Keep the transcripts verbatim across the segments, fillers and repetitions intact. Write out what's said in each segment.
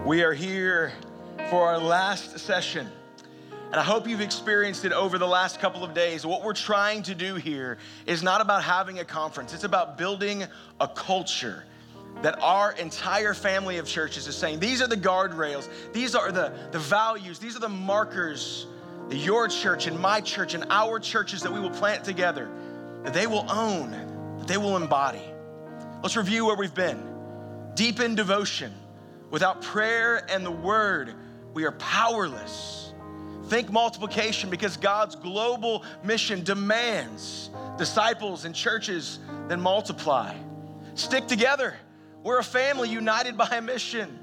We are here for our last session, and I hope you've experienced it over the last couple of days. What we're trying to do here is not about having a conference. It's about building a culture that our entire family of churches is saying, these are the guardrails, these are the, the values, these are the markers that your church and my church and our churches that we will plant together, that they will own, that they will embody. Let's review where we've been. Deep in devotion. Without prayer and the word, we are powerless. Think multiplication, because God's global mission demands disciples and churches that multiply. Stick together. We're a family united by a mission.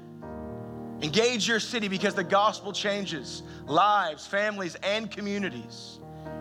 Engage your city, because the gospel changes lives, families, and communities.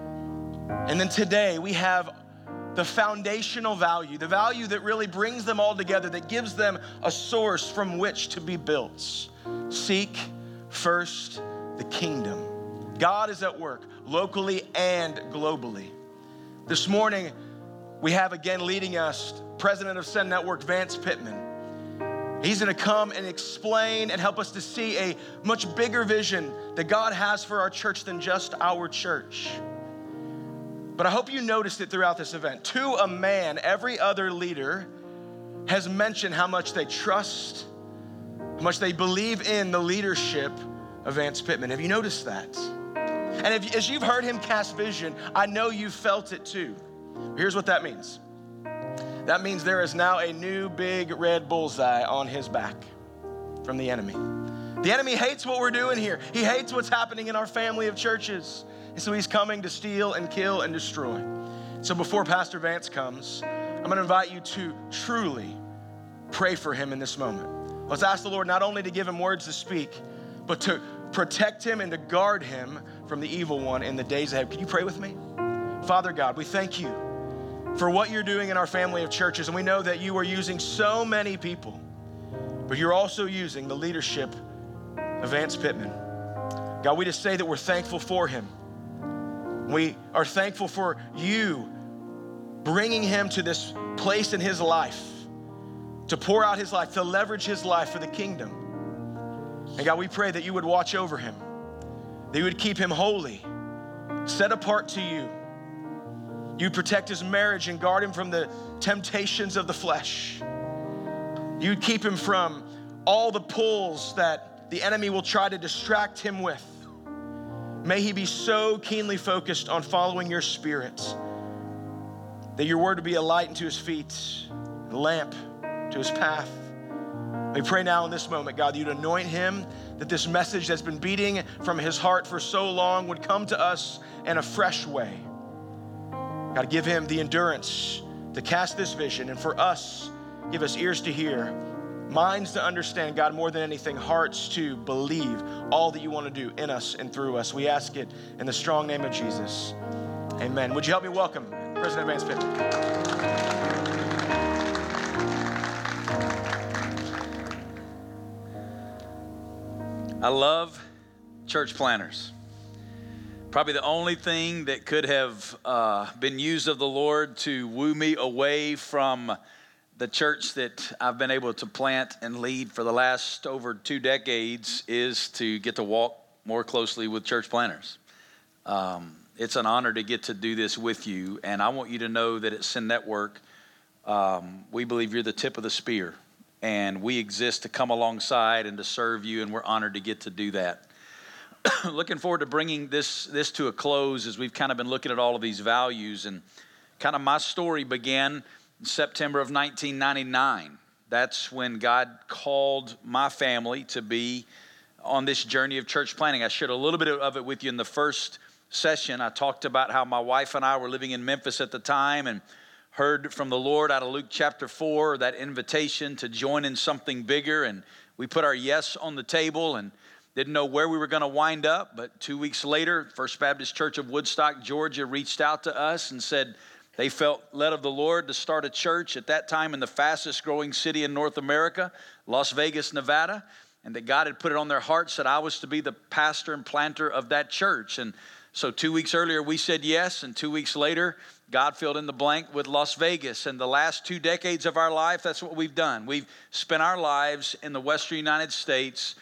And then today we have the foundational value, the value that really brings them all together, that gives them a source from which to be built. Seek first the kingdom. God is at work locally and globally. This morning, we have again leading us, President of Send Network, Vance Pittman. He's gonna come and explain and help us to see a much bigger vision that God has for our church than just our church. But I hope you noticed it throughout this event. To a man, every other leader has mentioned how much they trust, how much they believe in the leadership of Vance Pittman. Have you noticed that? And if, as you've heard him cast vision, I know you felt it too. Here's what that means. That means there is now a new big red bullseye on his back from the enemy. The enemy hates what we're doing here. He hates what's happening in our family of churches. And so he's coming to steal and kill and destroy. So before Pastor Vance comes, I'm gonna invite you to truly pray for him in this moment. Let's ask the Lord not only to give him words to speak, but to protect him and to guard him from the evil one in the days ahead. Can you pray with me? Father God, we thank you for what you're doing in our family of churches. And we know that you are using so many people, but you're also using the leadership of Vance Pittman. God, we just say that we're thankful for him. We are thankful for you bringing him to this place in his life, to pour out his life, to leverage his life for the kingdom. And God, we pray that you would watch over him, that you would keep him holy, set apart to you. You'd protect his marriage and guard him from the temptations of the flesh. You'd keep him from all the pulls that the enemy will try to distract him with. May he be so keenly focused on following your spirit that your word would be a light unto his feet, a lamp to his path. We pray now in this moment, God, that you'd anoint him, that this message that's been beating from his heart for so long would come to us in a fresh way. God, give him the endurance to cast this vision, and for us, give us ears to hear, minds to understand, God, more than anything, hearts to believe all that you want to do in us and through us. We ask it in the strong name of Jesus. Amen. Would you help me welcome President Vance Pittman? I love church planners. Probably the only thing that could have uh, been used of the Lord to woo me away from the church that I've been able to plant and lead for the last over two decades is to get to walk more closely with church planners. Um, it's an honor to get to do this with you, and I want you to know that at Send Network, um, we believe you're the tip of the spear, and we exist to come alongside and to serve you, and we're honored to get to do that. Looking forward to bringing this, this to a close as we've kind of been looking at all of these values, and kind of my story began in September of nineteen ninety-nine. That's when God called my family to be on this journey of church planting. I shared a little bit of it with you in the first session. I talked about how my wife and I were living in Memphis at the time and heard from the Lord out of Luke chapter four, that invitation to join in something bigger. And we put our yes on the table and didn't know where we were going to wind up. But two weeks later, First Baptist Church of Woodstock, Georgia, reached out to us and said, they felt led of the Lord to start a church at that time in the fastest growing city in North America, Las Vegas, Nevada, and that God had put it on their hearts that I was to be the pastor and planter of that church. And so two weeks earlier, we said yes, and two weeks later, God filled in the blank with Las Vegas. And the last two decades of our life, that's what we've done. We've spent our lives in the Western United States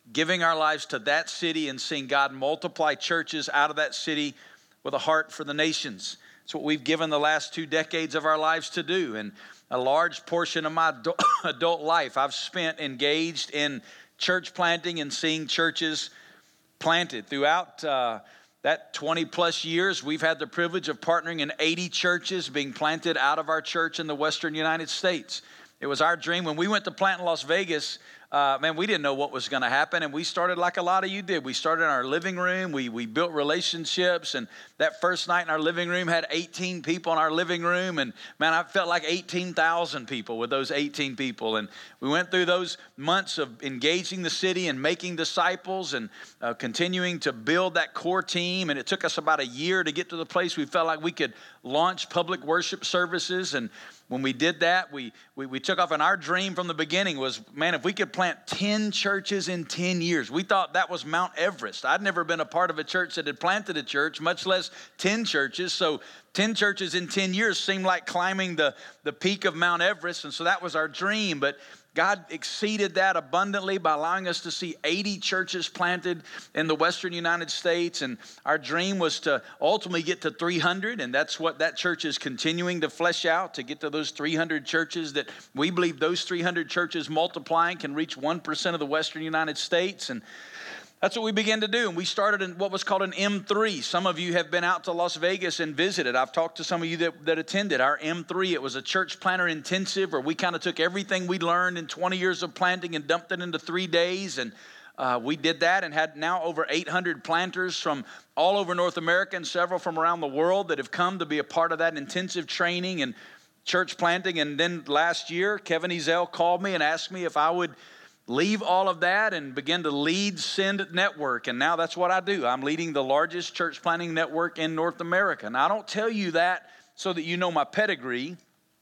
giving our lives to that city and seeing God multiply churches out of that city with a heart for the nations. It's what we've given the last two decades of our lives to do. And a large portion of my adult life I've spent engaged in church planting and seeing churches planted. Throughout uh, that twenty plus years, we've had the privilege of partnering in eighty churches being planted out of our church in the Western United States. It was our dream. When we went to plant in Las Vegas, uh, man, we didn't know what was going to happen. And we started like a lot of you did. We started in our living room. We, we built relationships. And that first night in our living room had eighteen people in our living room. And man, I felt like eighteen thousand people with those eighteen people. And we went through those months of engaging the city and making disciples and uh, continuing to build that core team. And it took us about a year to get to the place we felt like we could launch public worship services. And when we did that, we, we we took off, and our dream from the beginning was, man, if we could plant ten churches in ten years. We thought that was Mount Everest. I'd never been a part of a church that had planted a church, much less ten churches. So ten churches in ten years seemed like climbing the, the peak of Mount Everest, and so that was our dream. But God exceeded that abundantly by allowing us to see eighty churches planted in the Western United States. And our dream was to ultimately get to three hundred. And that's what that church is continuing to flesh out, to get to those three hundred churches that we believe those three hundred churches multiplying can reach one percent of the Western United States. And that's what we began to do. And we started in what was called an M three. Some of you have been out to Las Vegas and visited. I've talked to some of you that, that attended our M three. It was a church planter intensive where we kind of took everything we learned in twenty years of planting and dumped it into three days. And uh, we did that and had now over eight hundred planters from all over North America and several from around the world that have come to be a part of that intensive training and church planting. And then last year, Kevin Ezell called me and asked me if I would leave all of that and begin to lead Send Network. And now that's what I do. I'm leading the largest church planting network in North America. Now, I don't tell you that so that you know my pedigree.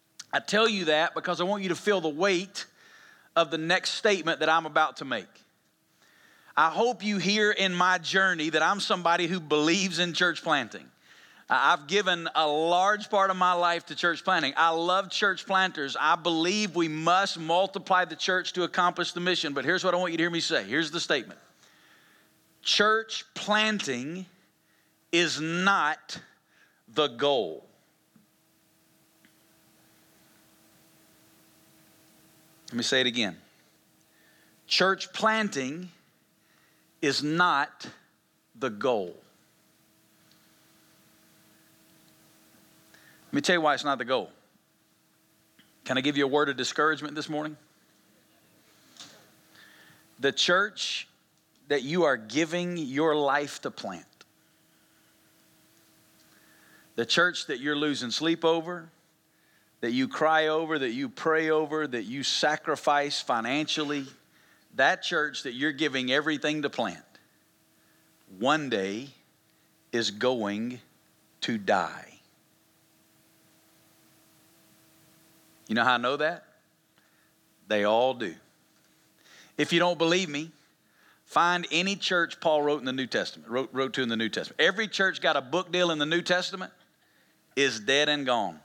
I tell you that because I want you to feel the weight of the next statement that I'm about to make. I hope you hear in my journey that I'm somebody who believes in church planting. I've given a large part of my life to church planting. I love church planters. I believe we must multiply the church to accomplish the mission. But here's what I want you to hear me say. Here's the statement. Church planting is not the goal. Let me say it again. Church planting is not the goal. Let me tell you why it's not the goal. Can I give you a word of discouragement this morning? The church that you are giving your life to plant, the church that you're losing sleep over, that you cry over, that you pray over, that you sacrifice financially, that church that you're giving everything to plant, one day is going to die. You know how I know that? They all do. If you don't believe me, find any church Paul wrote in the New Testament, wrote, wrote to in the New Testament. Every church got a book deal in the New Testament is dead and gone.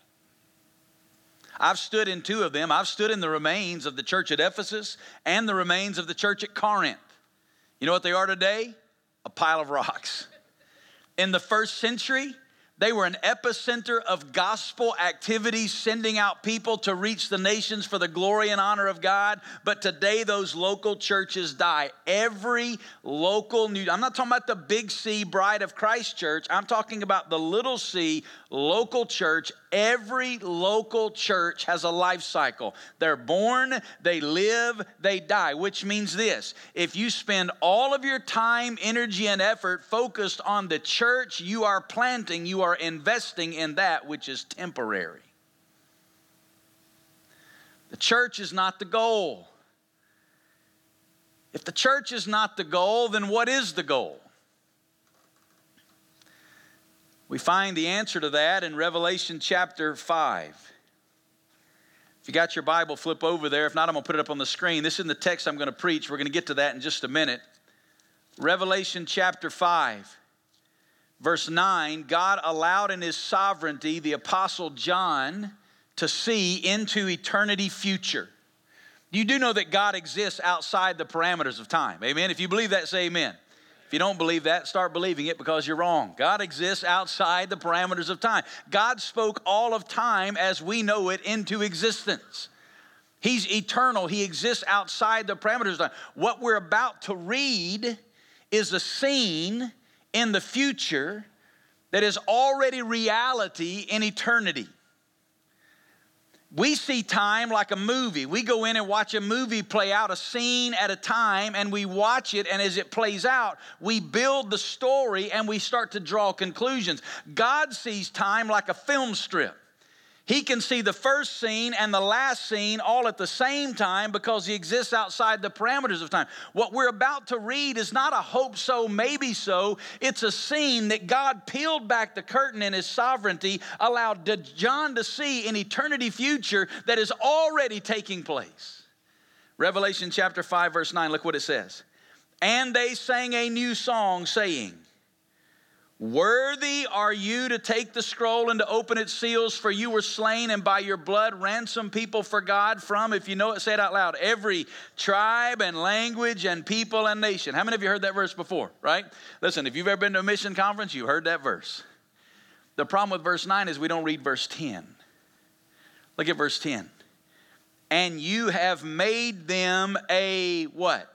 I've stood in two of them. I've stood in the remains of the church at Ephesus and the remains of the church at Corinth. You know what they are today? A pile of rocks. In the first century, they were an epicenter of gospel activities, sending out people to reach the nations for the glory and honor of God. But today, those local churches die. Every local new, I'm not talking about the Big C Bride of Christ church. I'm talking about the little C local church. Every local church has a life cycle. They're born, they live, they die, which means this. If you spend all of your time, energy, and effort focused on the church you are planting, you are investing in that which is temporary. The church is not the goal. If the church is not the goal, then what is the goal? We find the answer to that in Revelation chapter five. If you got your Bible, flip over there. If not, I'm going to put it up on the screen. This is the text I'm going to preach. We're going to get to that in just a minute. Revelation chapter five, verse nine, God allowed in his sovereignty the apostle John to see into eternity future. You do know that God exists outside the parameters of time. Amen? If you believe that, say amen. If you don't believe that, start believing it because you're wrong. God exists outside the parameters of time. God spoke all of time as we know it into existence. He's eternal. He exists outside the parameters of time. What we're about to read is a scene in the future that is already reality in eternity. We see time like a movie. We go in and watch a movie play out a scene at a time, and we watch it, and as it plays out, we build the story and we start to draw conclusions. God sees time like a film strip. He can see the first scene and the last scene all at the same time because he exists outside the parameters of time. What we're about to read is not a hope so, maybe so. It's a scene that God peeled back the curtain in his sovereignty, allowed John to see an eternity future that is already taking place. Revelation chapter five, verse nine, look what it says. And they sang a new song saying, worthy are you to take the scroll and to open its seals, for you were slain, and by your blood ransom people for God from, if you know it, say it out loud, every tribe and language and people and nation. How many of you heard that verse before, right? Listen, if you've ever been to a mission conference, you heard that verse. The problem with verse nine is we don't read verse ten. Look at verse ten. And you have made them a what?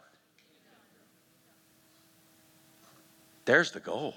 There's the goal.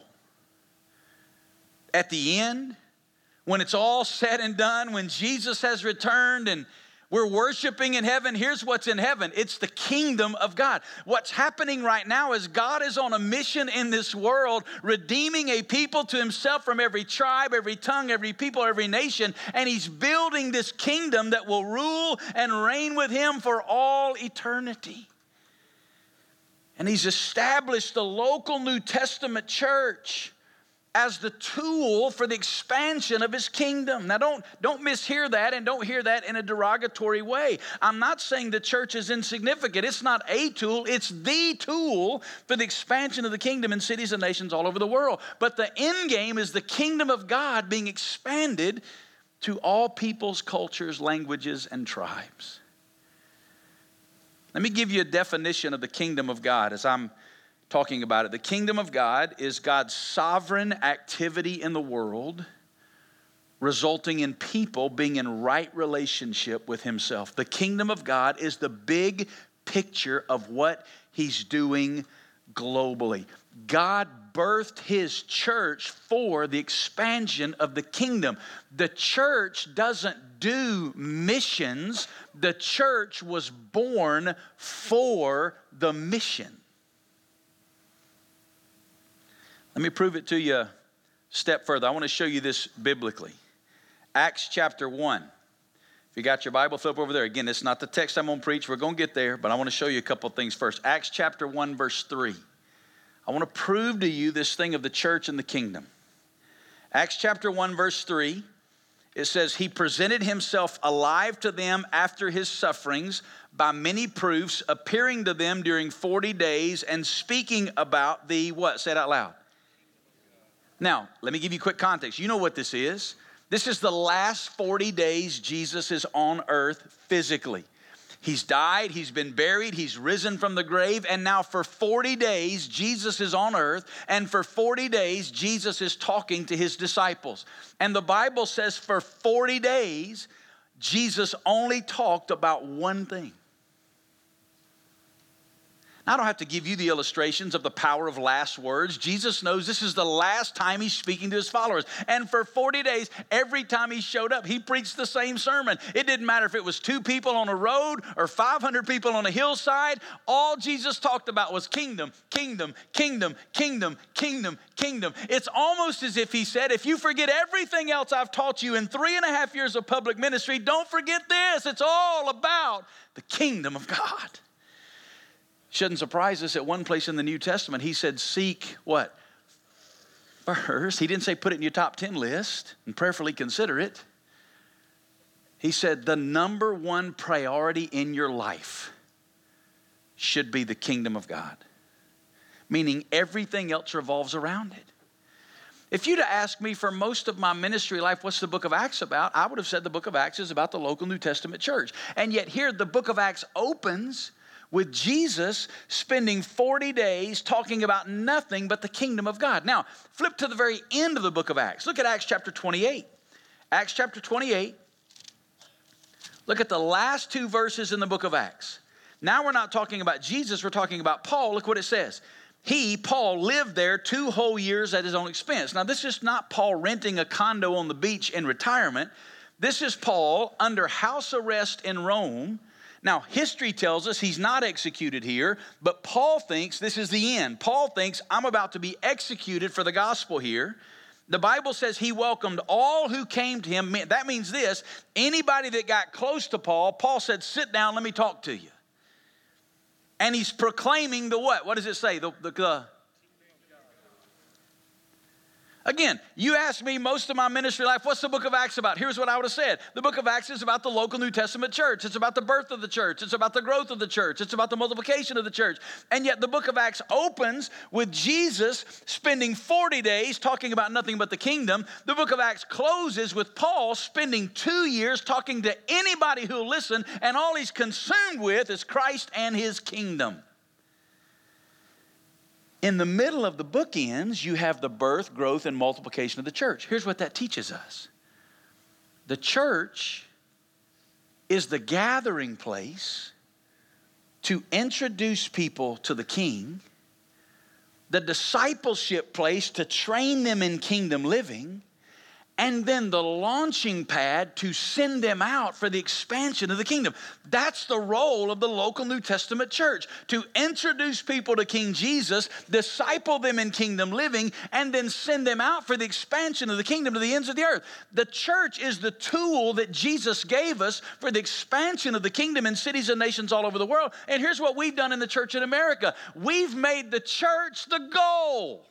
At the end, when it's all said and done, when Jesus has returned and we're worshiping in heaven, here's what's in heaven. It's the kingdom of God. What's happening right now is God is on a mission in this world, redeeming a people to himself from every tribe, every tongue, every people, every nation, and he's building this kingdom that will rule and reign with him for all eternity. And he's established the local New Testament church as the tool for the expansion of his kingdom. Now don't, don't mishear that, and don't hear that in a derogatory way. I'm not saying the church is insignificant. It's not a tool, it's the tool for the expansion of the kingdom in cities and nations all over the world. But the end game is the kingdom of God being expanded to all peoples, cultures, languages, and tribes. Let me give you a definition of the kingdom of God as I'm talking about it. The kingdom of God is God's sovereign activity in the world, resulting in people being in right relationship with himself. The kingdom of God is the big picture of what he's doing globally. God birthed his church for the expansion of the kingdom. The church doesn't do missions. The church was born for the mission. Let me prove it to you a step further. I want to show you this biblically. Acts chapter one. If you got your Bible, flip over there. Again, it's not the text I'm going to preach. We're going to get there, but I want to show you a couple things first. Acts chapter one, verse three. I want to prove to you this thing of the church and the kingdom. Acts chapter one, verse three. It says, he presented himself alive to them after his sufferings by many proofs, appearing to them during forty days and speaking about the what? Say it out loud. Now, let me give you quick context. You know what this is. This is the last forty days Jesus is on earth physically. He's died, he's been buried, he's risen from the grave, and now for forty days, Jesus is on earth, and for forty days, Jesus is talking to his disciples. And the Bible says for forty days, Jesus only talked about one thing. Now, I don't have to give you the illustrations of the power of last words. Jesus knows this is the last time he's speaking to his followers. And for forty days, every time he showed up, he preached the same sermon. It didn't matter if it was two people on a road or five hundred people on a hillside. All Jesus talked about was kingdom, kingdom, kingdom, kingdom, kingdom, kingdom. It's almost as if he said, if you forget everything else I've taught you in three and a half years of public ministry, don't forget this. It's all about the kingdom of God. Shouldn't surprise us. At one place in the New Testament, he said, seek what? First. He didn't say put it in your top ten list and prayerfully consider it. He said the number one priority in your life should be the kingdom of God. Meaning everything else revolves around it. If you'd have asked me for most of my ministry life, what's the book of Acts about? I would have said the book of Acts is about the local New Testament church. And yet here the book of Acts opens with Jesus spending forty days talking about nothing but the kingdom of God. Now, flip to the very end of the book of Acts. Look at Acts chapter twenty-eight. Acts chapter twenty-eight. Look at the last two verses in the book of Acts. Now we're not talking about Jesus, we're talking about Paul. Look what it says. He, Paul, lived there two whole years at his own expense. Now, this is not Paul renting a condo on the beach in retirement. This is Paul under house arrest in Rome. Now, history tells us he's not executed here, but Paul thinks this is the end. Paul thinks I'm about to be executed for the gospel here. The Bible says he welcomed all who came to him. That means this, anybody that got close to Paul, Paul said, sit down, let me talk to you. And he's proclaiming the what? What does it say? The, the, the Again, you asked me most of my ministry life, what's the book of Acts about? Here's what I would have said. The book of Acts is about the local New Testament church. It's about the birth of the church. It's about the growth of the church. It's about the multiplication of the church. And yet the book of Acts opens with Jesus spending forty days talking about nothing but the kingdom. The book of Acts closes with Paul spending two years talking to anybody who'll listen, and all he's consumed with is Christ and his kingdom. In the middle of the bookends, you have the birth, growth, and multiplication of the church. Here's what that teaches us. The church is the gathering place to introduce people to the King, the discipleship place to train them in kingdom living, and then the launching pad to send them out for the expansion of the kingdom. That's the role of the local New Testament church, to introduce people to King Jesus, disciple them in kingdom living, and then send them out for the expansion of the kingdom to the ends of the earth. The church is the tool that Jesus gave us for the expansion of the kingdom in cities and nations all over the world. And here's what we've done in the church in America. We've made the church the goal.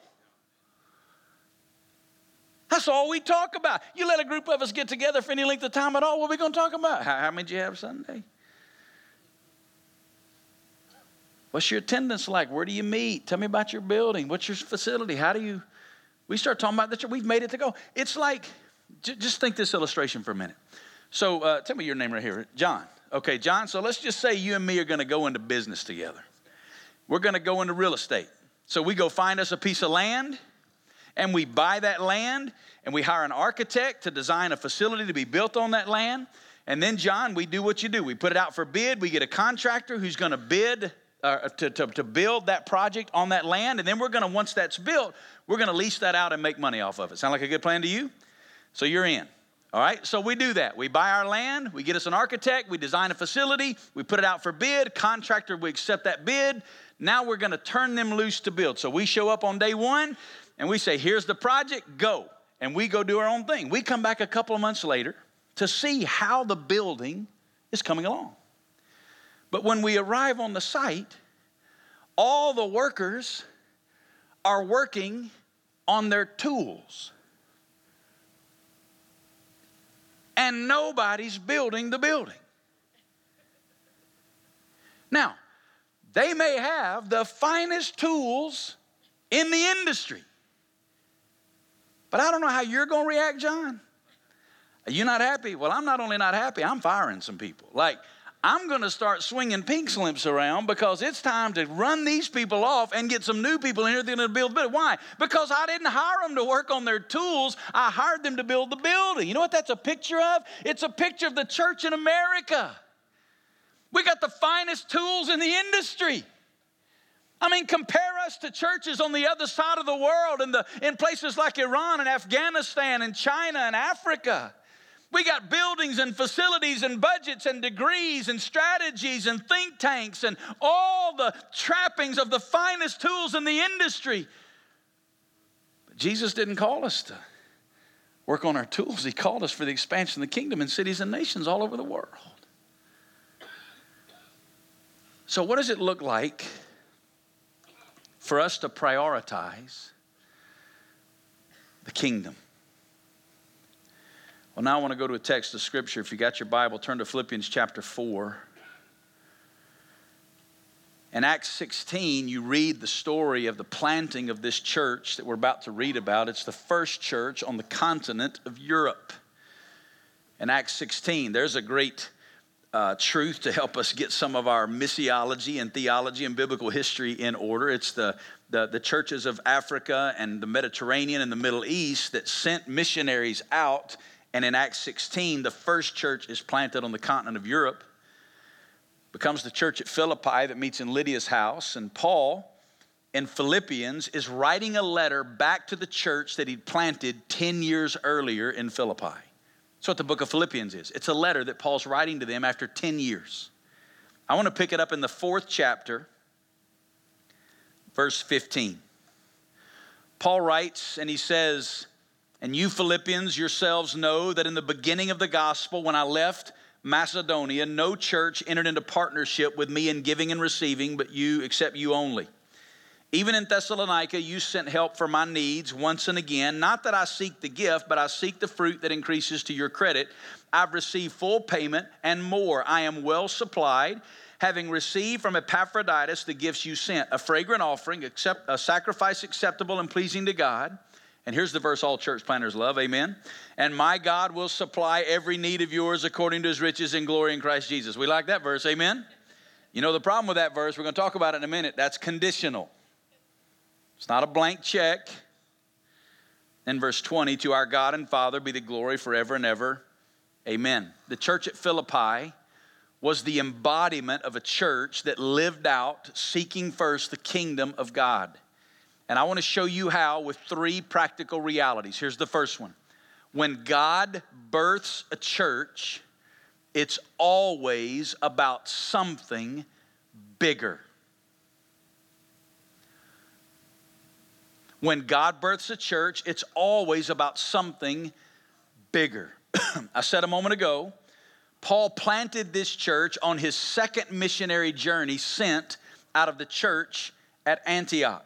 That's all we talk about. You let a group of us get together for any length of time at all, what are we going to talk about? How, how many did you have Sunday? What's your attendance like? Where do you meet? Tell me about your building. What's your facility? How do you... We start talking about the church. We've made it to go. It's like, j- just think this illustration for a minute. So uh, tell me your name right here. John. Okay, John, so let's just say you and me are going to go into business together. We're going to go into real estate. So we go find us a piece of land, and we buy that land, and we hire an architect to design a facility to be built on that land. And then, John, we do what you do. We put it out for bid. We get a contractor who's going to bid uh, to, to, to build that project on that land. And then we're going to, once that's built, we're going to lease that out and make money off of it. Sound like a good plan to you? So you're in. All right, so we do that. We buy our land. We get us an architect. We design a facility. We put it out for bid. Contractor, we accept that bid. Now we're going to turn them loose to build. So we show up on day one. And we say, here's the project, go. And we go do our own thing. We come back a couple of months later to see how the building is coming along. But when we arrive on the site, all the workers are working on their tools. And nobody's building the building. Now, they may have the finest tools in the industry. But I don't know how you're going to react, John. Are you not happy? Well, I'm not only not happy, I'm firing some people. Like, I'm going to start swinging pink slips around because it's time to run these people off and get some new people in here that are going to build better. Why? Because I didn't hire them to work on their tools. I hired them to build the building. You know what that's a picture of? It's a picture of the church in America. We got the finest tools in the industry. I mean, compare us to churches on the other side of the world in, the, in places like Iran and Afghanistan and China and Africa. We got buildings and facilities and budgets and degrees and strategies and think tanks and all the trappings of the finest tools in the industry. But Jesus didn't call us to work on our tools. He called us for the expansion of the kingdom in cities and nations all over the world. So what does it look like for us to prioritize the kingdom? Well, now I want to go to a text of Scripture. If you got your Bible, turn to Philippians chapter four. In Acts sixteen, you read the story of the planting of this church that we're about to read about. It's the first church on the continent of Europe. In Acts sixteen, there's a great uh, truth to help us get some of our missiology and theology and biblical history in order. It's the, the, the churches of Africa and the Mediterranean and the Middle East that sent missionaries out. And in Acts sixteen, the first church is planted on the continent of Europe. Becomes the church at Philippi that meets in Lydia's house. And Paul, in Philippians, is writing a letter back to the church that he'd planted ten years earlier in Philippi. That's what the book of Philippians is. It's a letter that Paul's writing to them after ten years. I want to pick it up in the fourth chapter, verse fifteen. Paul writes and he says, "And you Philippians yourselves know that in the beginning of the gospel, when I left Macedonia, no church entered into partnership with me in giving and receiving, but you, except you only. Even in Thessalonica, you sent help for my needs once and again. Not that I seek the gift, but I seek the fruit that increases to your credit. I've received full payment and more. I am well supplied, having received from Epaphroditus the gifts you sent, a fragrant offering, accept, a sacrifice acceptable and pleasing to God." And here's the verse all church planners love, amen. "And my God will supply every need of yours according to his riches and glory in Christ Jesus." We like that verse, amen. You know the problem with that verse, we're going to talk about it in a minute, that's conditional. It's not a blank check. In verse twenty, "To our God and Father be the glory forever and ever, amen." The church at Philippi was the embodiment of a church that lived out seeking first the kingdom of God. And I want to show you how with three practical realities. Here's the first one. When God births a church, it's always about something bigger. When God births a church, it's always about something bigger. I said a moment ago, Paul planted this church on his second missionary journey sent out of the church at Antioch.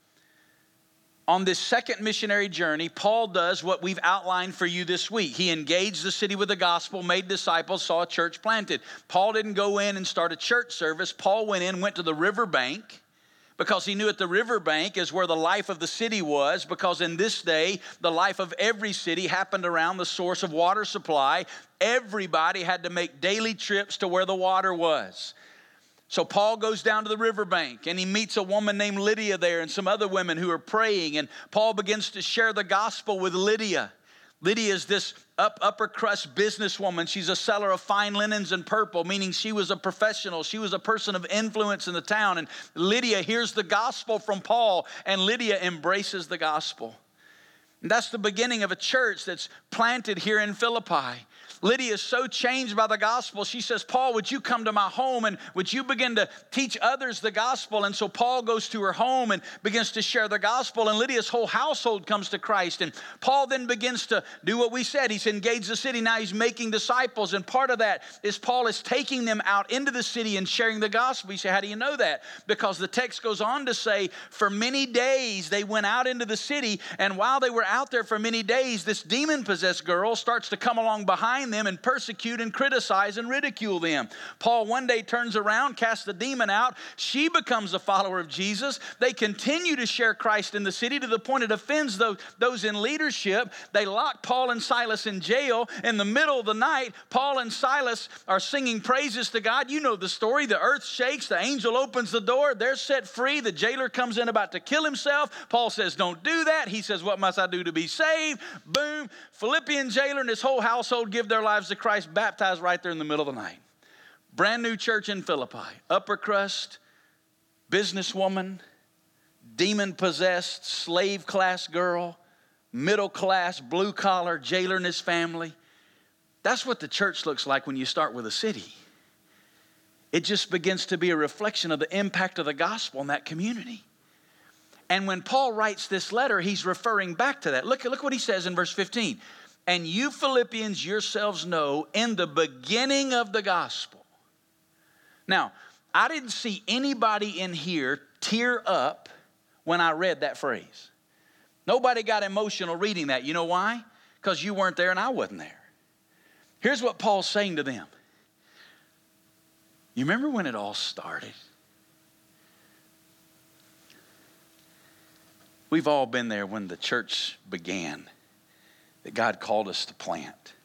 On this second missionary journey, Paul does what we've outlined for you this week. He engaged the city with the gospel, made disciples, saw a church planted. Paul didn't go in and start a church service. Paul went in, went to the riverbank, because he knew at the riverbank is where the life of the city was, because in this day, the life of every city happened around the source of water supply. Everybody had to make daily trips to where the water was. So Paul goes down to the riverbank and he meets a woman named Lydia there and some other women who are praying. And Paul begins to share the gospel with Lydia. Lydia is this up, upper crust businesswoman. She's a seller of fine linens and purple, meaning she was a professional. She was a person of influence in the town. And Lydia hears the gospel from Paul, and Lydia embraces the gospel. And that's the beginning of a church that's planted here in Philippi. Lydia is so changed by the gospel. She says, "Paul, would you come to my home and would you begin to teach others the gospel?" And so Paul goes to her home and begins to share the gospel, and Lydia's whole household comes to Christ. And Paul then begins to do what we said. He's engaged the city. Now he's making disciples, and part of that is Paul is taking them out into the city and sharing the gospel. You say, how do you know that? Because the text goes on to say, for many days they went out into the city, and while they were out there for many days, this demon-possessed girl starts to come along behind them and persecute and criticize and ridicule them. Paul one day turns around, casts the demon out. She becomes a follower of Jesus. They continue to share Christ in the city to the point it offends those, those in leadership. They lock Paul and Silas in jail. In the middle of the night, Paul and Silas are singing praises to God. You know the story. The earth shakes. The angel opens the door. They're set free. The jailer comes in about to kill himself. Paul says, "Don't do that." He says, "What must I do to be saved?" Boom. Philippian jailer and his whole household give their lives to Christ, baptized right there in the middle of the night. Brand new church in Philippi. Upper crust, businesswoman, demon-possessed, slave class girl, middle class, blue collar, jailer and his family. That's what the church looks like when you start with a city. It just begins to be a reflection of the impact of the gospel in that community. And when Paul writes this letter, he's referring back to that. Look, look what he says in verse fifteen. "And you Philippians yourselves know in the beginning of the gospel." Now, I didn't see anybody in here tear up when I read that phrase. Nobody got emotional reading that. You know why? Because you weren't there and I wasn't there. Here's what Paul's saying to them. You remember when it all started? We've all been there when the church began, that God called us to plant.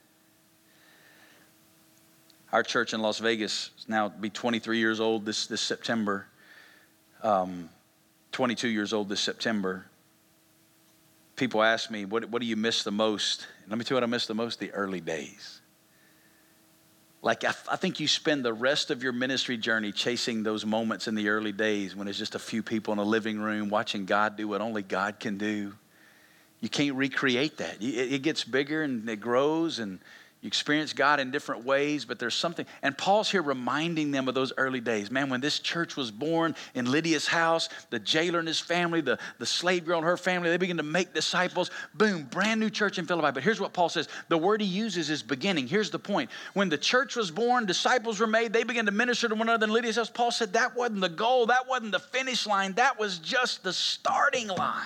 Our church in Las Vegas is now be twenty-three years old this, this September. Um, twenty-two years old this September. People ask me, what, what do you miss the most? And let me tell you what I miss the most, the early days. Like, I, I think you spend the rest of your ministry journey chasing those moments in the early days when it's just a few people in a living room watching God do what only God can do. You can't recreate that. It, it gets bigger and it grows, and you experience God in different ways, but there's something. And Paul's here reminding them of those early days. Man, when this church was born in Lydia's house, the jailer and his family, the, the slave girl and her family, they begin to make disciples. Boom, brand new church in Philippi. But here's what Paul says. The word he uses is beginning. Here's the point. When the church was born, disciples were made. They began to minister to one another in Lydia's house. Paul said that wasn't the goal. That wasn't the finish line. That was just the starting line.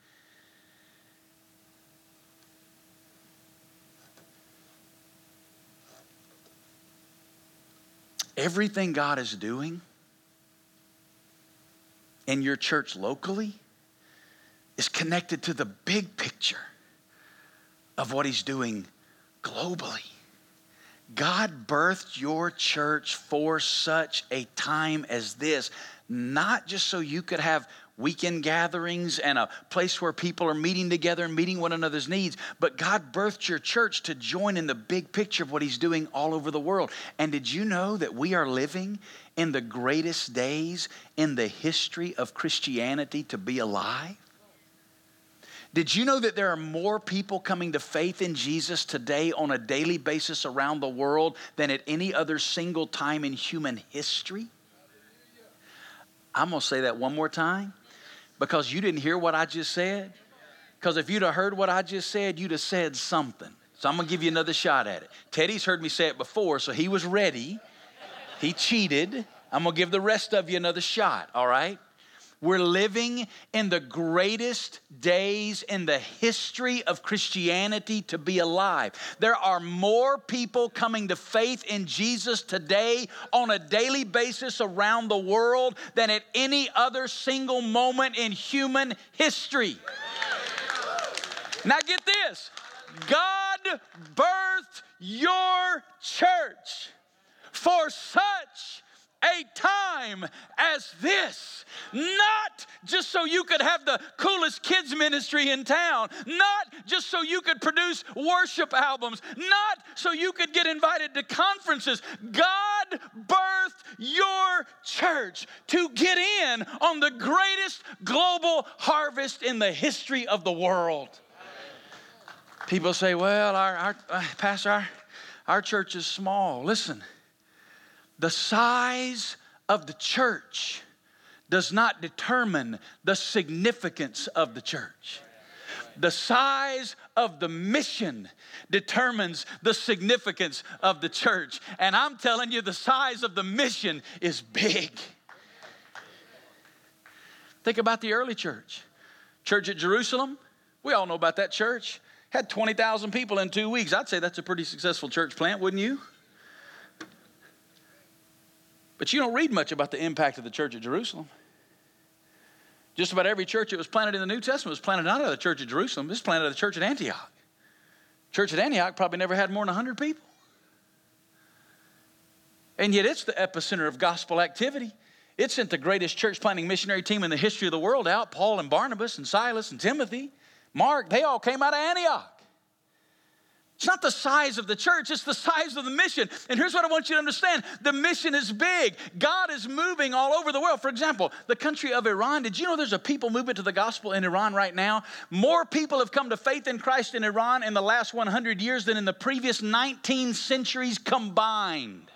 Everything God is doing in your church locally is connected to the big picture of what he's doing globally. God birthed your church for such a time as this, not just so you could have weekend gatherings and a place where people are meeting together and meeting one another's needs, but God birthed your church to join in the big picture of what he's doing all over the world. And did you know that we are living in the greatest days in the history of Christianity to be alive? Did you know that there are more people coming to faith in Jesus today on a daily basis around the world than at any other single time in human history? I'm going to say that one more time because you didn't hear what I just said. Because if you'd have heard what I just said, you'd have said something. So I'm going to give you another shot at it. Teddy's heard me say it before, so he was ready. He cheated. I'm going to give the rest of you another shot, all right? We're living in the greatest days in the history of Christianity to be alive. There are more people coming to faith in Jesus today on a daily basis around the world than at any other single moment in human history. Now get this. God birthed your church for such a time as this. Not just so you could have the coolest kids ministry in town. Not just so you could produce worship albums. Not so you could get invited to conferences. God birthed your church to get in on the greatest global harvest in the history of the world. People say, well, our, our uh, Pastor, our, our church is small. Listen. The size of the church does not determine the significance of the church. The size of the mission determines the significance of the church. And I'm telling you, the size of the mission is big. Think about the early church. Church at Jerusalem, we all know about that church. Had twenty thousand people in two weeks. I'd say that's a pretty successful church plant, wouldn't you? But you don't read much about the impact of the church at Jerusalem. Just about every church that was planted in the New Testament was planted not out of the church at Jerusalem. It was planted out of the church at Antioch. Church at Antioch probably never had more than one hundred people. And yet it's the epicenter of gospel activity. It sent the greatest church planting missionary team in the history of the world out. Paul and Barnabas and Silas and Timothy, Mark, they all came out of Antioch. It's not the size of the church, it's the size of the mission. And here's what I want you to understand. The mission is big. God is moving all over the world. For example, the country of Iran, did you know there's a people movement to the gospel in Iran right now? More people have come to faith in Christ in Iran in the last one hundred years than in the previous nineteen centuries combined.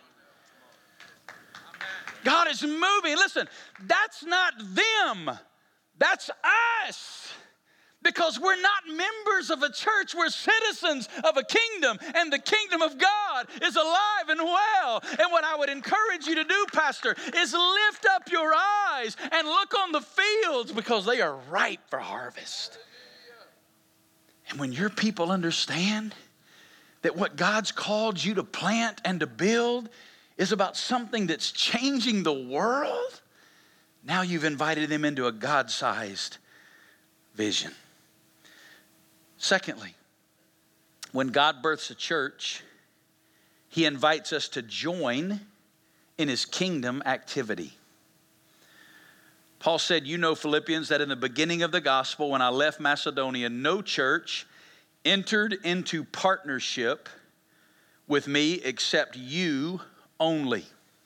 God is moving. Listen, that's not them. That's us. Because we're not members of a church, we're citizens of a kingdom, and the kingdom of God is alive and well. And what I would encourage you to do, Pastor, is lift up your eyes and look on the fields because they are ripe for harvest. And when your people understand that what God's called you to plant and to build is about something that's changing the world, now you've invited them into a God-sized vision. Secondly, when God births a church, he invites us to join in his kingdom activity. Paul said, you know, Philippians, that in the beginning of the gospel, when I left Macedonia, no church entered into partnership with me except you only.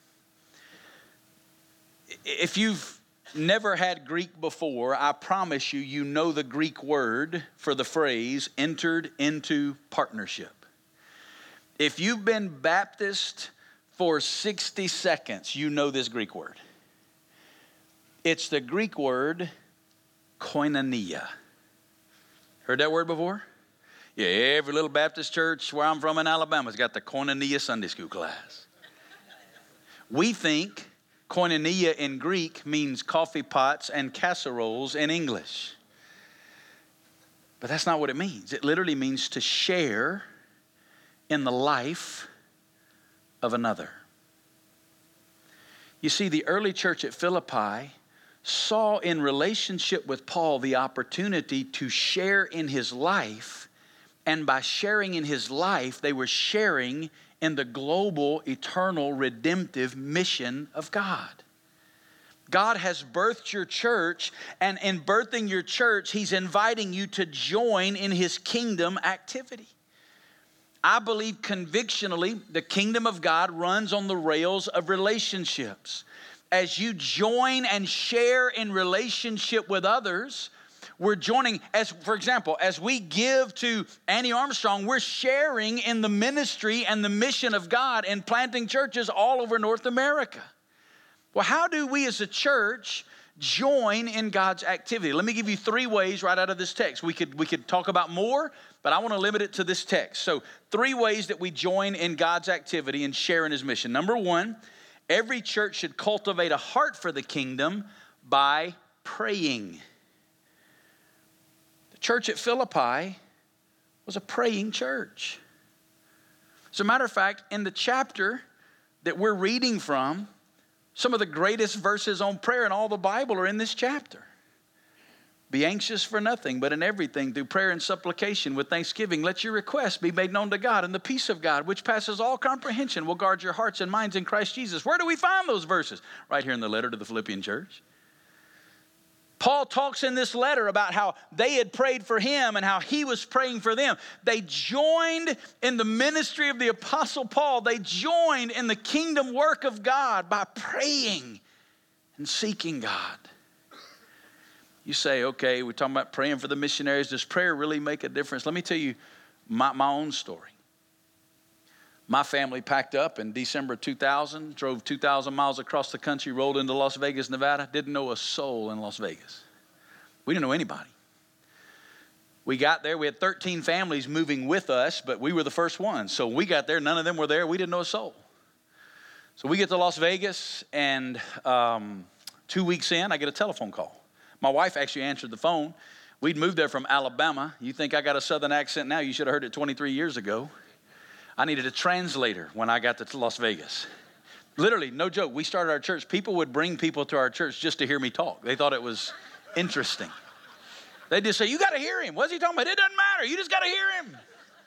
If you've never had Greek before, I promise you, you know the Greek word for the phrase entered into partnership. If you've been Baptist for sixty seconds, you know this Greek word. It's the Greek word koinonia. Heard that word before? Yeah, every little Baptist church where I'm from in Alabama has got the koinonia Sunday school class. We think koinonia in Greek means coffee pots and casseroles in English. But that's not what it means. It literally means to share in the life of another. You see, the early church at Philippi saw in relationship with Paul the opportunity to share in his life, and by sharing in his life, they were sharing in the global, eternal, redemptive mission of God. God has birthed your church, and in birthing your church, he's inviting you to join in his kingdom activity. I believe convictionally the kingdom of God runs on the rails of relationships. As you join and share in relationship with others, we're joining, as for example, as we give to Annie Armstrong, we're sharing in the ministry and the mission of God and planting churches all over North America. Well, how do we as a church join in God's activity? Let me give you three ways right out of this text. We could, we could talk about more, but I want to limit it to this text. So three ways that we join in God's activity and share in his mission. Number one, every church should cultivate a heart for the kingdom by praying. The church at Philippi was a praying church. As a matter of fact, in the chapter that we're reading from, some of the greatest verses on prayer in all the Bible are in this chapter. Be anxious for nothing, but in everything, through prayer and supplication with thanksgiving, let your requests be made known to God, and the peace of God, which passes all comprehension, will guard your hearts and minds in Christ Jesus. Where do we find those verses? Right here in the letter to the Philippian church. Paul talks in this letter about how they had prayed for him and how he was praying for them. They joined in the ministry of the Apostle Paul. They joined in the kingdom work of God by praying and seeking God. You say, okay, we're talking about praying for the missionaries. Does prayer really make a difference? Let me tell you my, my own story. My family packed up in December two thousand, drove two thousand miles across the country, rolled into Las Vegas, Nevada. Didn't know a soul in Las Vegas. We didn't know anybody. We got there. We had thirteen families moving with us, but we were the first ones. So we got there. None of them were there. We didn't know a soul. So we get to Las Vegas, and um, two weeks in, I get a telephone call. My wife actually answered the phone. We'd moved there from Alabama. You think I got a southern accent now? You should have heard it twenty-three years ago. I needed a translator when I got to Las Vegas. Literally, no joke. We started our church. People would bring people to our church just to hear me talk. They thought it was interesting. They just say, you got to hear him. What's he talking about? It doesn't matter. You just got to hear him.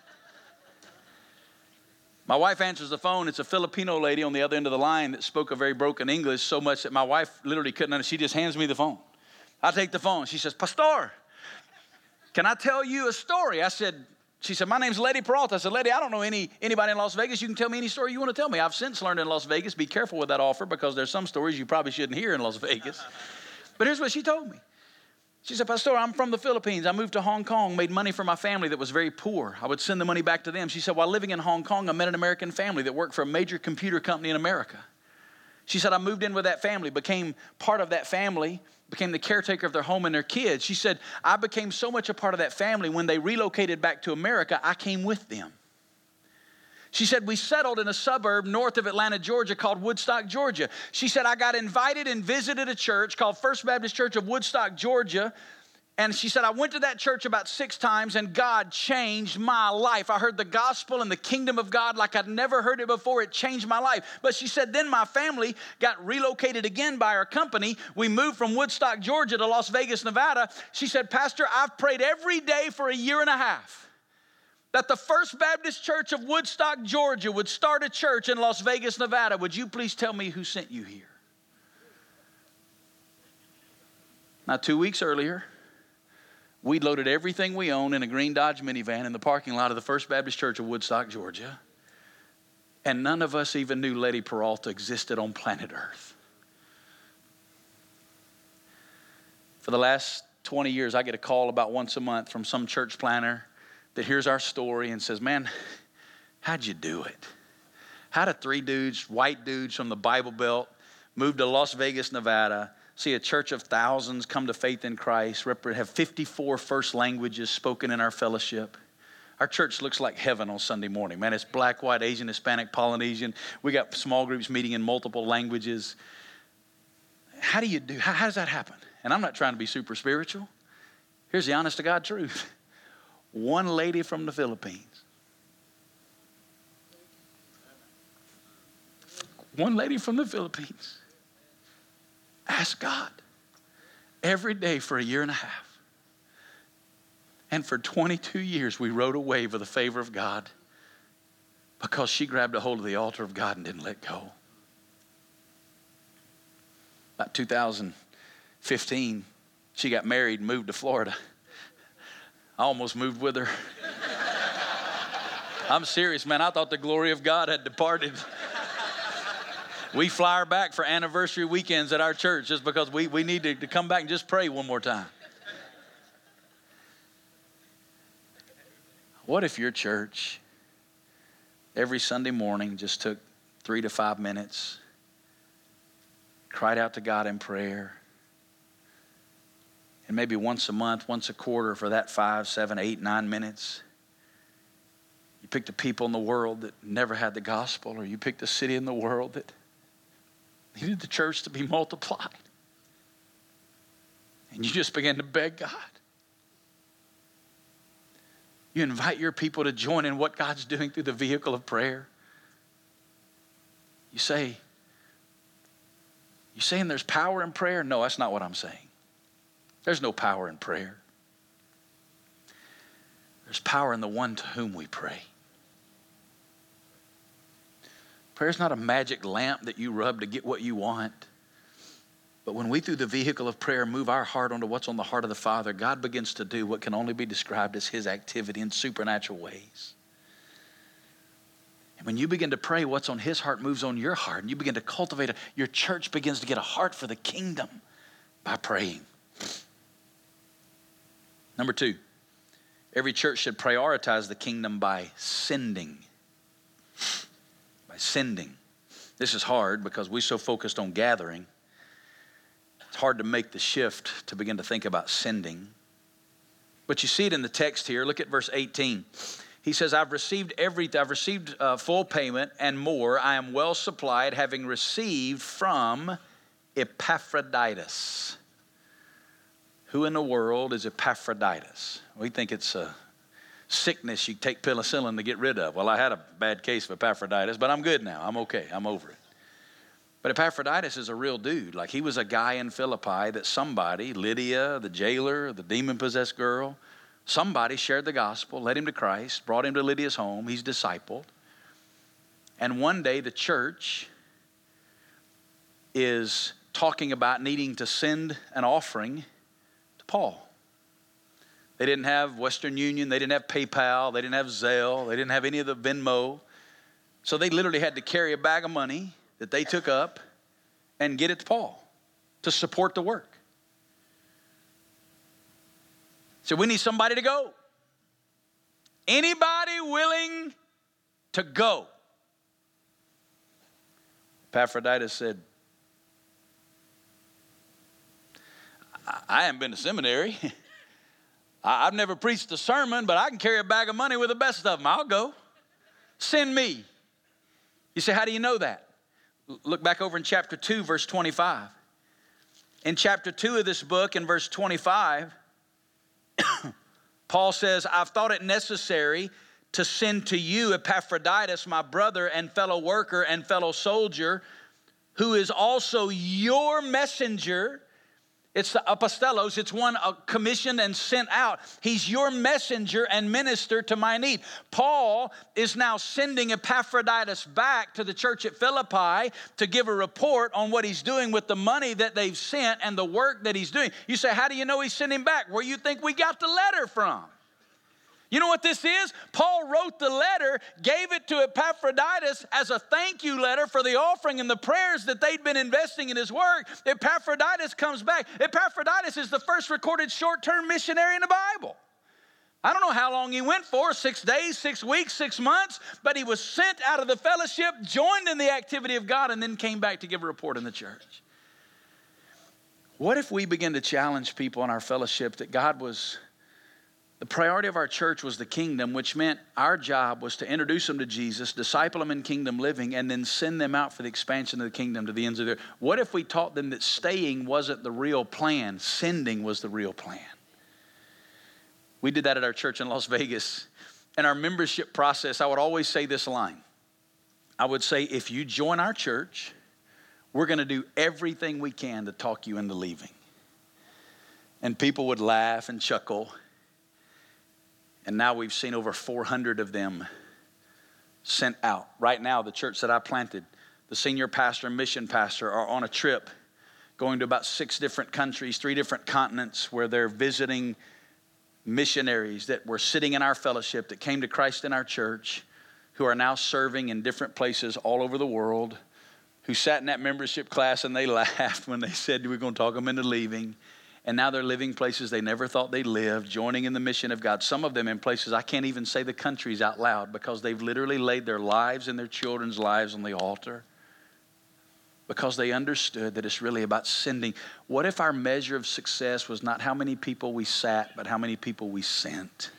My wife answers the phone. It's a Filipino lady on the other end of the line that spoke a very broken English so much that my wife literally couldn't understand. She just hands me the phone. I take the phone. She says, Pastor, can I tell you a story? I said, she said, my name's Lady Peralta. I said, Lady, I don't know any anybody in Las Vegas. You can tell me any story you want to tell me. I've since learned in Las Vegas, be careful with that offer because there's some stories you probably shouldn't hear in Las Vegas. But here's what she told me. She said, Pastor, I'm from the Philippines. I moved to Hong Kong, made money for my family that was very poor. I would send the money back to them. She said, while living in Hong Kong, I met an American family that worked for a major computer company in America. She said, I moved in with that family, became part of that family, became the caretaker of their home and their kids. She said, I became so much a part of that family, when they relocated back to America, I came with them. She said, we settled in a suburb north of Atlanta, Georgia called Woodstock, Georgia. She said, I got invited and visited a church called First Baptist Church of Woodstock, Georgia, And she said, I went to that church about six times and God changed my life. I heard the gospel and the kingdom of God like I'd never heard it before. It changed my life. But she said, then my family got relocated again by our company. We moved from Woodstock, Georgia to Las Vegas, Nevada. She said, Pastor, I've prayed every day for a year and a half that the First Baptist Church of Woodstock, Georgia would start a church in Las Vegas, Nevada. Would you please tell me who sent you here? Now, two weeks earlier, we loaded everything we own in a green Dodge minivan in the parking lot of the First Baptist Church of Woodstock, Georgia. And none of us even knew Letty Peralta existed on planet Earth. For the last twenty years, I get a call about once a month from some church planner that hears our story and says, man, how'd you do it? How did three dudes, white dudes from the Bible Belt, move to Las Vegas, Nevada, see a church of thousands come to faith in Christ, have fifty-four first languages spoken in our fellowship? Our church looks like heaven on Sunday morning. Man, it's black, white, Asian, Hispanic, Polynesian. We got small groups meeting in multiple languages. How do you do, how, how does that happen? And I'm not trying to be super spiritual. Here's the honest to God truth. One lady from the Philippines. One lady from the Philippines asked God every day for a year and a half. And for twenty-two years, we rode a wave of the favor of God because she grabbed a hold of the altar of God and didn't let go. About two thousand fifteen, she got married and moved to Florida. I almost moved with her. I'm serious, man. I thought the glory of God had departed. We fly her back for anniversary weekends at our church just because we, we need to, to come back and just pray one more time. What if your church every Sunday morning just took three to five minutes, cried out to God in prayer, and maybe once a month, once a quarter for that five, seven, eight, nine minutes, you picked a people in the world that never had the gospel, or you picked a city in the world that needed the church to be multiplied. And you just begin to beg God. You invite your people to join in what God's doing through the vehicle of prayer. You say, you saying there's power in prayer? No, that's not what I'm saying. There's no power in prayer. There's power in the one to whom we pray. Prayer is not a magic lamp that you rub to get what you want. But when we, through the vehicle of prayer, move our heart onto what's on the heart of the Father, God begins to do what can only be described as his activity in supernatural ways. And when you begin to pray, what's on his heart moves on your heart. And you begin to cultivate, a, your church begins to get a heart for the kingdom by praying. Number two, every church should prioritize the kingdom by sending. By sending. This is hard because we're so focused on gathering. It's hard to make the shift to begin to think about sending. But you see it in the text here. Look at verse eighteen. He says, I've received everything. I've received uh, full payment and more. I am well supplied, having received from Epaphroditus. Who in the world is Epaphroditus? We think it's a sickness you take penicillin to get rid of. Well, I had a bad case of Epaphroditus, but I'm good now. I'm okay. I'm over it. But Epaphroditus is a real dude. Like, he was a guy in Philippi that somebody, Lydia, the jailer, the demon-possessed girl, somebody shared the gospel, led him to Christ, brought him to Lydia's home. He's discipled. And one day the church is talking about needing to send an offering to Paul. They didn't have Western Union. They didn't have PayPal. They didn't have Zelle. They didn't have any of the Venmo. So they literally had to carry a bag of money that they took up and get it to Paul to support the work. So we need somebody to go. Anybody willing to go? Epaphroditus said, I haven't been to seminary. I've never preached a sermon, but I can carry a bag of money with the best of them. I'll go. Send me. You say, how do you know that? Look back over in chapter two, verse twenty-five. In chapter two of this book, in verse twenty-five, Paul says, I've thought it necessary to send to you Epaphroditus, my brother and fellow worker and fellow soldier, who is also your messenger. It's the apostolos. It's one commissioned and sent out. He's your messenger and minister to my need. Paul is now sending Epaphroditus back to the church at Philippi to give a report on what he's doing with the money that they've sent and the work that he's doing. You say, how do you know he's sending back? Where you think we got the letter from? You know what this is? Paul wrote the letter, gave it to Epaphroditus as a thank you letter for the offering and the prayers that they'd been investing in his work. Epaphroditus comes back. Epaphroditus is the first recorded short-term missionary in the Bible. I don't know how long he went for, six days, six weeks, six months, but he was sent out of the fellowship, joined in the activity of God, and then came back to give a report in the church. What if we begin to challenge people in our fellowship that God was... The priority of our church was the kingdom, which meant our job was to introduce them to Jesus, disciple them in kingdom living, and then send them out for the expansion of the kingdom to the ends of the earth. What if we taught them that staying wasn't the real plan, sending was the real plan? We did that at our church in Las Vegas. In our membership process, I would always say this line. I would say, if you join our church, we're going to do everything we can to talk you into leaving. And people would laugh and chuckle. And now we've seen over four hundred of them sent out. Right now, the church that I planted, the senior pastor and mission pastor are on a trip going to about six different countries, three different continents, where they're visiting missionaries that were sitting in our fellowship that came to Christ in our church, who are now serving in different places all over the world, who sat in that membership class and they laughed when they said we we're going to talk them into leaving. And now they're living places they never thought they'd live, joining in the mission of God. Some of them in places I can't even say the countries out loud because they've literally laid their lives and their children's lives on the altar because they understood that it's really about sending. What if our measure of success was not how many people we sat, but how many people we sent?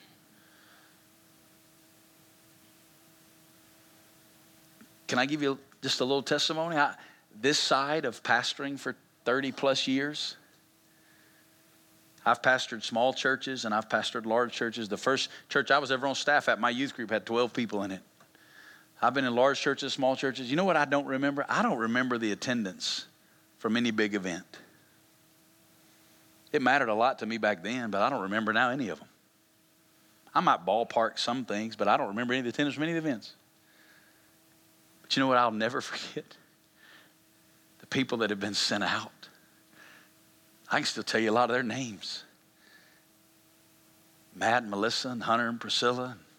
Can I give you just a little testimony? I, this side of pastoring for thirty plus years, I've pastored small churches and I've pastored large churches. The first church I was ever on staff at, my youth group had twelve people in it. I've been in large churches, small churches. You know what I don't remember? I don't remember the attendance from any big event. It mattered a lot to me back then, but I don't remember now any of them. I might ballpark some things, but I don't remember any of the attendance from any of the events. But you know what I'll never forget? The people that have been sent out. I can still tell you a lot of their names. Matt and Melissa and Hunter and Priscilla, and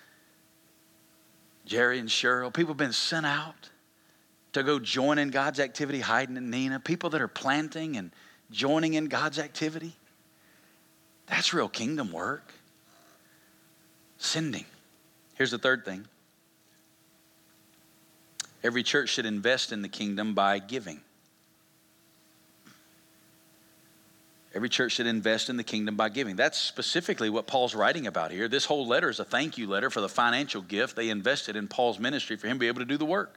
Jerry and Cheryl. People have been sent out to go join in God's activity. Hayden and Nina. People that are planting and joining in God's activity. That's real kingdom work. Sending. Here's the third thing. Every church should invest in the kingdom by giving. Every church should invest in the kingdom by giving. That's specifically what Paul's writing about here. This whole letter is a thank you letter for the financial gift they invested in Paul's ministry for him to be able to do the work.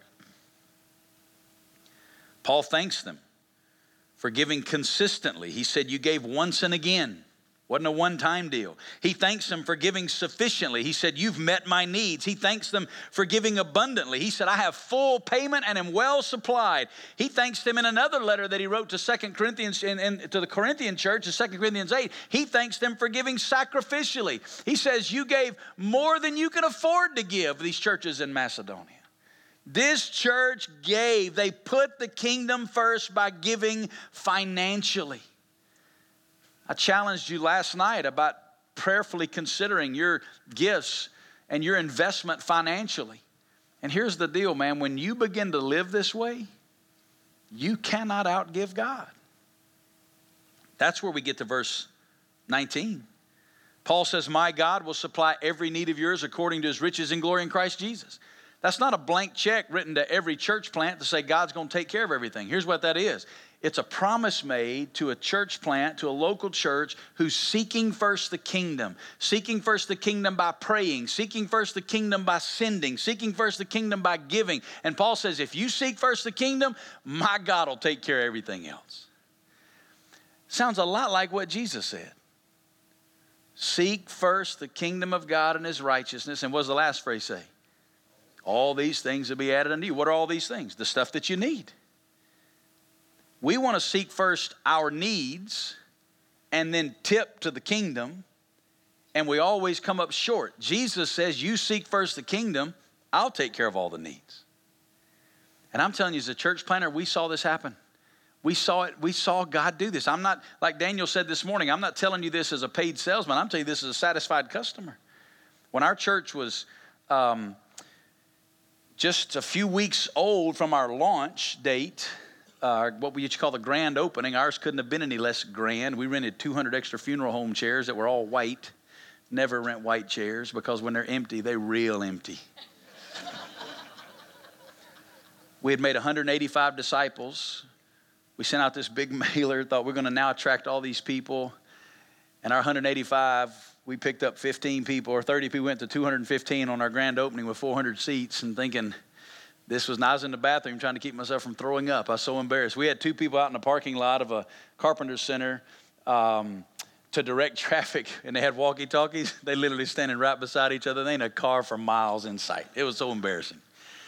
Paul thanks them for giving consistently. He said, you gave once and again. Wasn't a one-time deal. He thanks them for giving sufficiently. He said, you've met my needs. He thanks them for giving abundantly. He said, I have full payment and am well supplied. He thanks them in another letter that he wrote to Second Corinthians, and, and to the Corinthian church, in Second Corinthians eight. He thanks them for giving sacrificially. He says, you gave more than you can afford to give these churches in Macedonia. This church gave. They put the kingdom first by giving financially. I challenged you last night about prayerfully considering your gifts and your investment financially. And here's the deal, man. When you begin to live this way, you cannot outgive God. That's where we get to verse nineteen. Paul says, my God will supply every need of yours according to his riches and glory in Christ Jesus. That's not a blank check written to every church plant to say God's going to take care of everything. Here's what that is. It's a promise made to a church plant, to a local church who's seeking first the kingdom, seeking first the kingdom by praying, seeking first the kingdom by sending, seeking first the kingdom by giving. And Paul says, if you seek first the kingdom, my God will take care of everything else. Sounds a lot like what Jesus said. Seek first the kingdom of God and his righteousness. And what does the last phrase say? All these things will be added unto you. What are all these things? The stuff that you need. We want to seek first our needs and then tip to the kingdom, and we always come up short. Jesus says, you seek first the kingdom, I'll take care of all the needs. And I'm telling you, as a church planner, we saw this happen. We saw it. We saw God do this. I'm not, like Daniel said this morning, I'm not telling you this as a paid salesman. I'm telling you this as a satisfied customer. When our church was um, just a few weeks old from our launch date, uh, what we used to call the grand opening, ours couldn't have been any less grand. We rented two hundred extra funeral home chairs that were all white. Never rent white chairs because when they're empty, they're real empty. We had made one hundred eighty-five disciples. We sent out this big mailer, thought we're going to now attract all these people. And our one hundred eighty-five, we picked up fifteen people, or thirty people, went to two hundred fifteen on our grand opening with four hundred seats, and thinking this was, I was in the bathroom trying to keep myself from throwing up. I was so embarrassed. We had two people out in the parking lot of a carpenter center um, to direct traffic, and they had walkie-talkies. They literally standing right beside each other. They ain't a car for miles in sight. It was so embarrassing.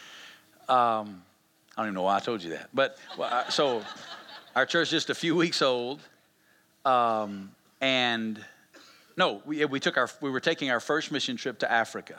Um, I don't even know why I told you that. But well, I, so our church just a few weeks old, um, and no, we we took our we were taking our first mission trip to Africa,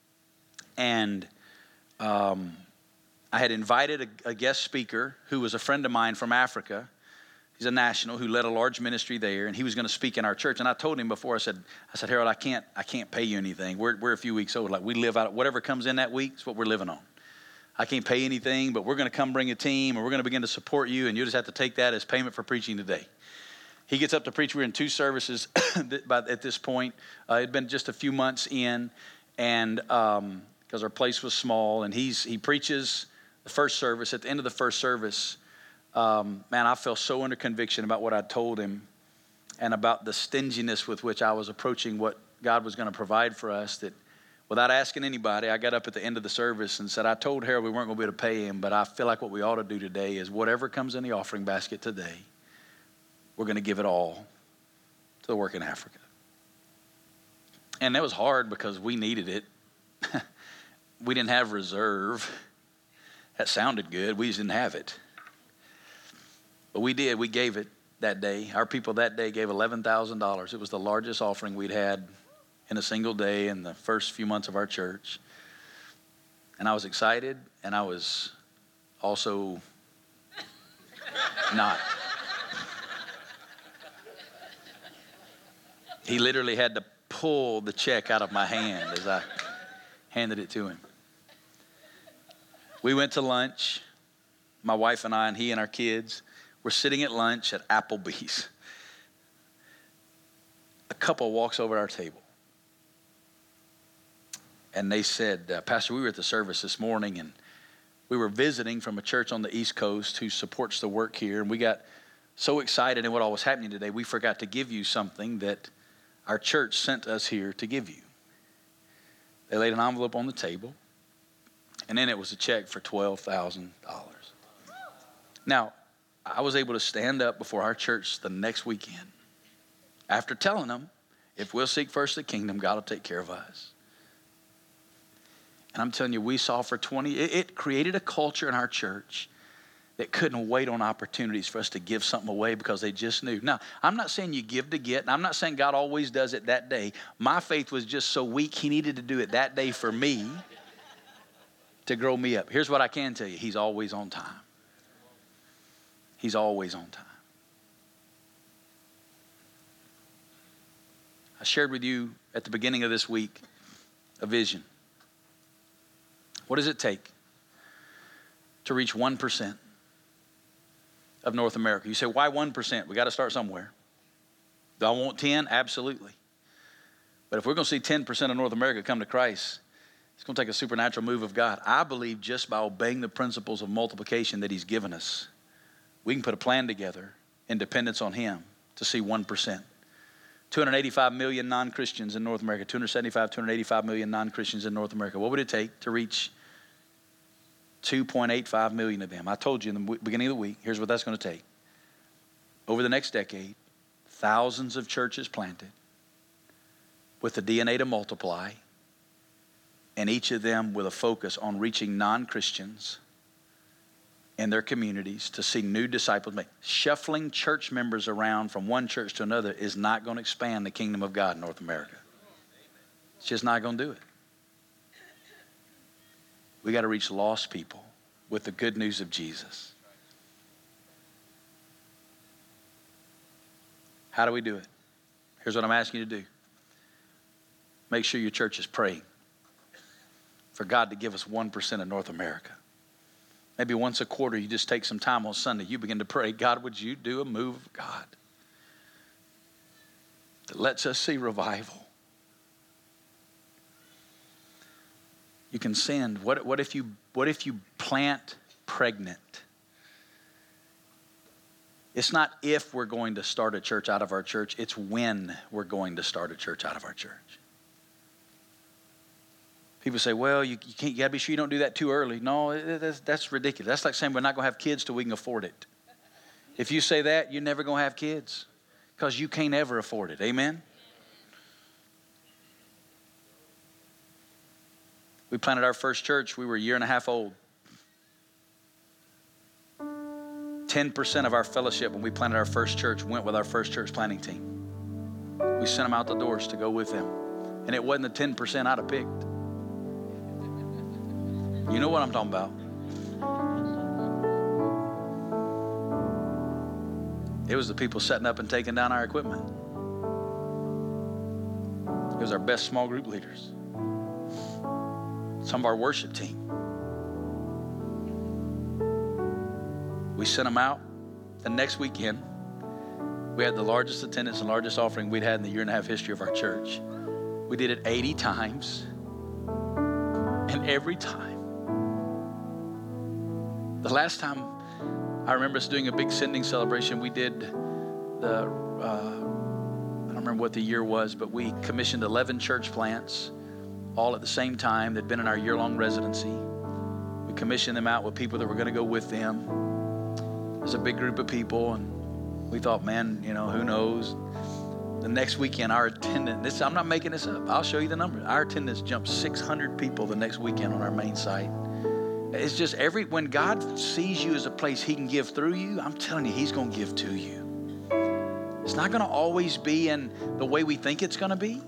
and um, I had invited a, a guest speaker who was a friend of mine from Africa. He's a national who led a large ministry there, and he was going to speak in our church. And I told him before, I said, I said, Harold, I can't I can't pay you anything. We're we're a few weeks old. Like we live out whatever comes in that week is what we're living on. I can't pay anything, but we're going to come bring a team, and we're going to begin to support you, and you just have to take that as payment for preaching today. He gets up to preach. We're in two services at this point. Uh, it had been just a few months in, and because um, our place was small, and he's he preaches the first service. At the end of the first service, um, man, I felt so under conviction about what I told him and about the stinginess with which I was approaching what God was going to provide for us that without asking anybody, I got up at the end of the service and said, I told Harold we weren't going to be able to pay him, but I feel like what we ought to do today is whatever comes in the offering basket today, we're going to give it all to the work in Africa. And that was hard because we needed it. We didn't have reserve. That sounded good. We just didn't have it. But we did. We gave it that day. Our people that day gave eleven thousand dollars. It was the largest offering we'd had in a single day in the first few months of our church. And I was excited, and I was also not. He literally had to pull the check out of my hand as I handed it to him. We went to lunch, my wife and I, and he and our kids were sitting at lunch at Applebee's. A couple walks over to our table. And they said, uh, Pastor, we were at the service this morning, and we were visiting from a church on the East Coast who supports the work here. And we got so excited in what all was happening today, we forgot to give you something that our church sent us here to give you. They laid an envelope on the table, and then it was a check for twelve thousand dollars. Now, I was able to stand up before our church the next weekend after telling them, if we'll seek first the kingdom, God will take care of us. And I'm telling you, we saw for twenty, it, it created a culture in our church that couldn't wait on opportunities for us to give something away because they just knew. Now, I'm not saying you give to get, and I'm not saying God always does it that day. My faith was just so weak, he needed to do it that day for me to grow me up. Here's what I can tell you. He's always on time. He's always on time. I shared with you at the beginning of this week a vision. What does it take to reach one percent of North America? You say, why one percent? We got to start somewhere. Do I want ten? Absolutely. But if we're going to see ten percent of North America come to Christ, it's going to take a supernatural move of God. I believe just by obeying the principles of multiplication that he's given us, we can put a plan together in dependence on him to see one percent. two hundred eighty-five million non-Christians in North America, two hundred seventy-five, two hundred eighty-five million non-Christians in North America. What would it take to reach two point eight five million of them? I told you in the beginning of the week, here's what that's going to take. Over the next decade, thousands of churches planted, with the D N A to multiply, and each of them with a focus on reaching non-Christians in their communities to see new disciples made. Shuffling church members around from one church to another is not going to expand the kingdom of God in North America. It's just not going to do it. We got to reach lost people with the good news of Jesus. How do we do it? Here's what I'm asking you to do. Make sure your church is praying for God to give us one percent of North America. Maybe once a quarter, you just take some time on Sunday. You begin to pray, God, would you do a move of God that lets us see revival? You can send. What, what if you, what if you plant pregnant? It's not if we're going to start a church out of our church. It's when we're going to start a church out of our church. People say, well, you, you can't. You got to be sure you don't do that too early. No, that's, that's ridiculous. That's like saying we're not going to have kids till we can afford it. If you say that, you're never going to have kids because you can't ever afford it. Amen? We planted our first church. We were a year and a half old. ten percent of our fellowship when we planted our first church went with our first church planting team. We sent them out the doors to go with them. And it wasn't the ten percent I'd have picked. You know what I'm talking about. It was the people setting up and taking down our equipment. It was our best small group leaders. Some of our worship team. We sent them out. The next weekend, we had the largest attendance and largest offering we'd had in the year and a half history of our church. We did it eighty times. And every time, the last time I remember us doing a big sending celebration, we did the, uh, I don't remember what the year was, but we commissioned eleven church plants all at the same time. They'd been in our year-long residency. We commissioned them out with people that were going to go with them. There's a big group of people, and we thought, man, you know, who knows? The next weekend, our attendance, this, I'm not making this up. I'll show you the numbers. Our attendance jumped six hundred people the next weekend on our main site. It's just every, when God sees you as a place he can give through you, I'm telling you, he's going to give to you. It's not going to always be in the way we think it's going to be.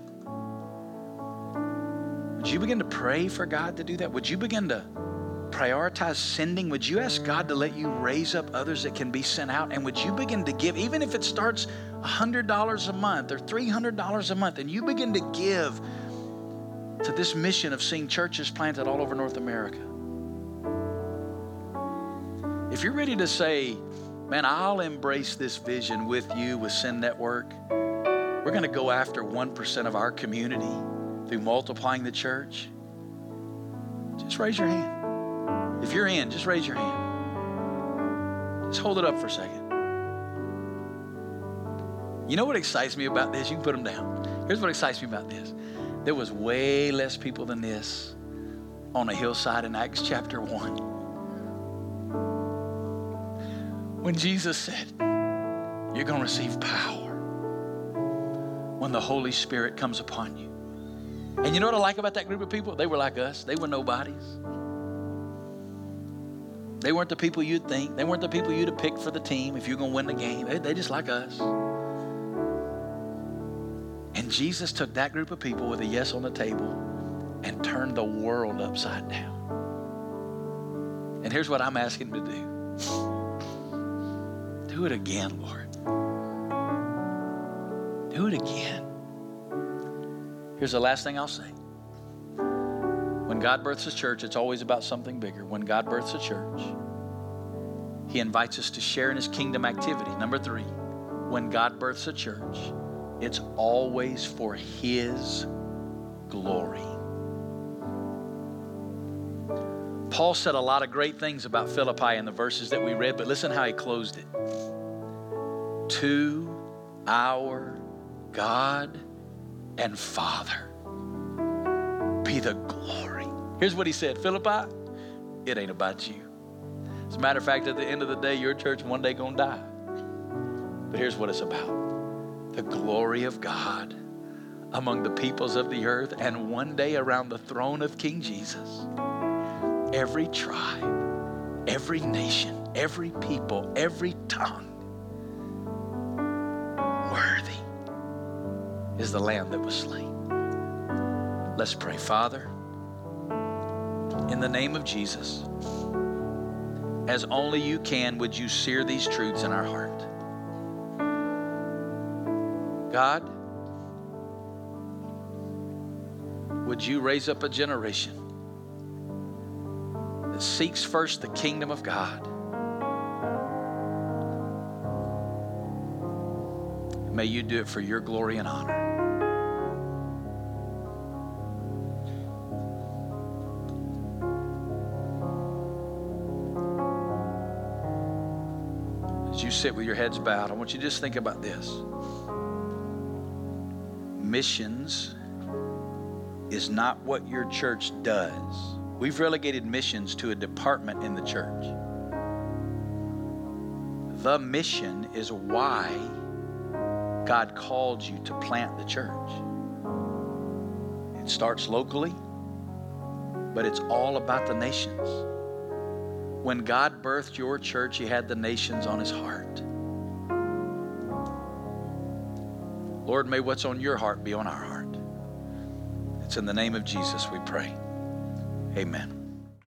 Would you begin to pray for God to do that? Would you begin to prioritize sending? Would you ask God to let you raise up others that can be sent out? And would you begin to give, even if it starts one hundred dollars a month or three hundred dollars a month, and you begin to give to this mission of seeing churches planted all over North America? If you're ready to say, man, I'll embrace this vision with you with Send Network, we're going to go after one percent of our community through multiplying the church, just raise your hand. If you're in, just raise your hand. Just hold it up for a second. You know what excites me about this? You can put them down. Here's what excites me about this. There was way less people than this on a hillside in Acts chapter one. When Jesus said, you're going to receive power when the Holy Spirit comes upon you. And you know what I like about that group of people? They were like us. They were nobodies. They weren't the people you'd think. They weren't the people you'd have picked for the team if you're going to win the game. They, they just like us. And Jesus took that group of people with a yes on the table and turned the world upside down. And here's what I'm asking him to do. Do it again, Lord. Do it again. Here's the last thing I'll say. When God births a church, it's always about something bigger. When God births a church, he invites us to share in his kingdom activity. Number three, when God births a church, it's always for his glory. Paul said a lot of great things about Philippi in the verses that we read, but listen how he closed it. To our God and Father be the glory. Here's what he said, Philippi, it ain't about you. As a matter of fact, at the end of the day, your church one day gonna die. But here's what it's about. The glory of God among the peoples of the earth, and one day around the throne of King Jesus. Every tribe, every nation, every people, every tongue, worthy is the Lamb that was slain. Let's pray. Father, in the name of Jesus, as only you can, would you sear these truths in our heart? God, would you raise up a generation that seeks first the kingdom of God? May you do it for your glory and honor. As you sit with your heads bowed, I want you to just think about this. Missions is not what your church does. We've relegated missions to a department in the church. The mission is why God called you to plant the church. It starts locally, but it's all about the nations. When God birthed your church, he had the nations on his heart. Lord, may what's on your heart be on our heart. It's in the name of Jesus we pray. Amen.